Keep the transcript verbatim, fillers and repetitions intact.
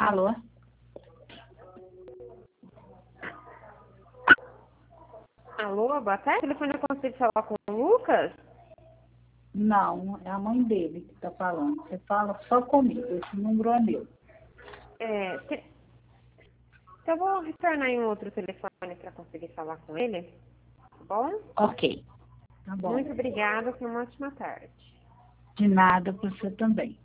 Alô? Alô, boa tarde. O telefone eu consigo falar com o Lucas? Não, é a mãe dele que está falando. Você fala só comigo, esse número é meu. É, te... Eu vou retornar em um outro telefone para conseguir falar com ele, tá bom? Ok, tá bom. Muito obrigada, tenha uma ótima tarde. De nada para você também.